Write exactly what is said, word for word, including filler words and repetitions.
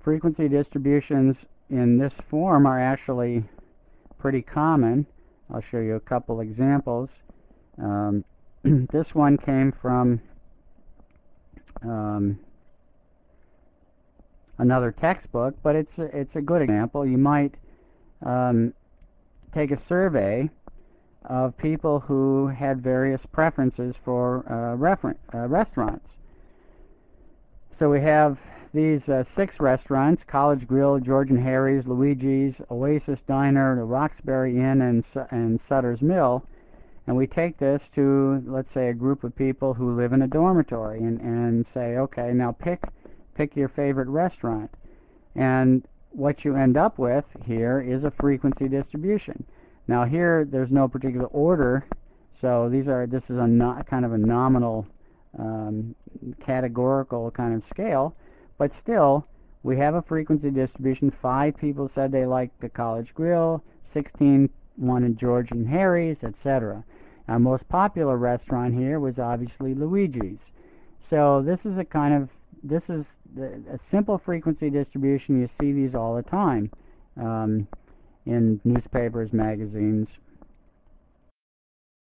frequency distributions in this form are actually pretty common. I'll show you a couple examples. Um, this one came from um, another textbook, but it's a, it's a good example. You might um, take a survey of people who had various preferences for uh, refer uh, restaurants. So we have these uh, six restaurants: College Grill, George and Harry's, Luigi's, Oasis Diner, the Roxbury Inn, and, and Sutter's Mill. And we take this to, let's say, a group of people who live in a dormitory, and, and say, okay, now pick, pick your favorite restaurant. And what you end up with here is a frequency distribution. Now here, there's no particular order, so these are, this is a no, kind of a nominal, um, categorical kind of scale, but still, we have a frequency distribution. Five people said they liked the College Grill, sixteen wanted George and Harry's, et cetera. Our most popular restaurant here was obviously Luigi's. So this is a kind of, this is the, a simple frequency distribution. You see these all the time um, in newspapers, magazines,